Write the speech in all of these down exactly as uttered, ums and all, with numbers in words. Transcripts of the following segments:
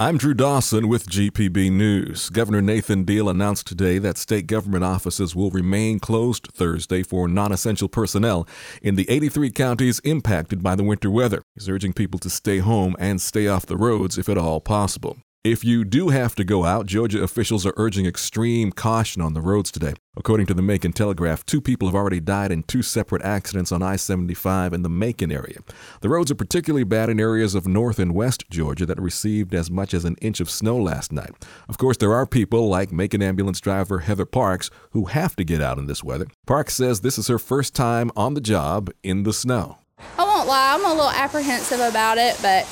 I'm Drew Dawson with G P B News. Governor Nathan Deal announced today that state government offices will remain closed Thursday for non-essential personnel in the eighty-three counties impacted by the winter weather. He's urging people to stay home and stay off the roads if at all possible. If you do have to go out, Georgia officials are urging extreme caution on the roads today. According to the Macon Telegraph, two people have already died in two separate accidents on I seventy-five in the Macon area. The roads are particularly bad in areas of north and west Georgia that received as much as an inch of snow last night. Of course, there are people like Macon ambulance driver Heather Parks who have to get out in this weather. Parks says this is her first time on the job in the snow. I won't lie, I'm a little apprehensive about it, but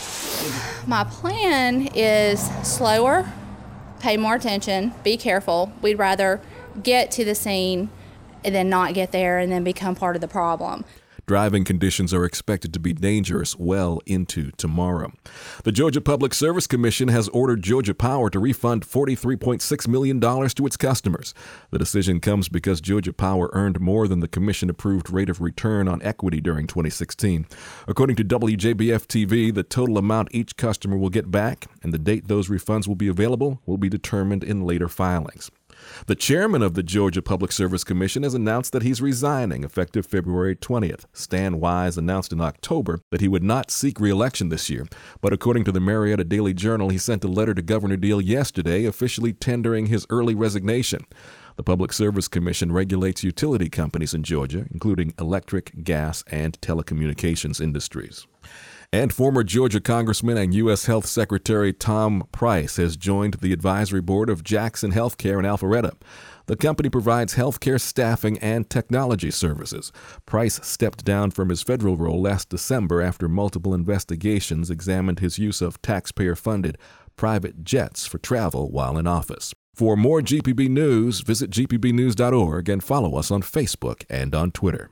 my plan is slower, pay more attention, be careful. We'd rather get to the scene and then not get there and then become part of the problem. Driving conditions are expected to be dangerous well into tomorrow. The Georgia Public Service Commission has ordered Georgia Power to refund forty-three point six million dollars to its customers. The decision comes because Georgia Power earned more than the commission-approved rate of return on equity during twenty sixteen. According to W J B F T V, the total amount each customer will get back and the date those refunds will be available will be determined in later filings. The chairman of the Georgia Public Service Commission has announced that he's resigning effective February twentieth. Stan Wise announced in October that he would not seek re-election this year, but according to the Marietta Daily Journal, he sent a letter to Governor Deal yesterday officially tendering his early resignation. The Public Service Commission regulates utility companies in Georgia, including electric, gas, and telecommunications industries. And former Georgia Congressman and U S Health Secretary Tom Price has joined the advisory board of Jackson Healthcare in Alpharetta. The company provides healthcare staffing and technology services. Price stepped down from his federal role last December after multiple investigations examined his use of taxpayer-funded private jets for travel while in office. For more G P B News, visit G P B news dot org and follow us on Facebook and on Twitter.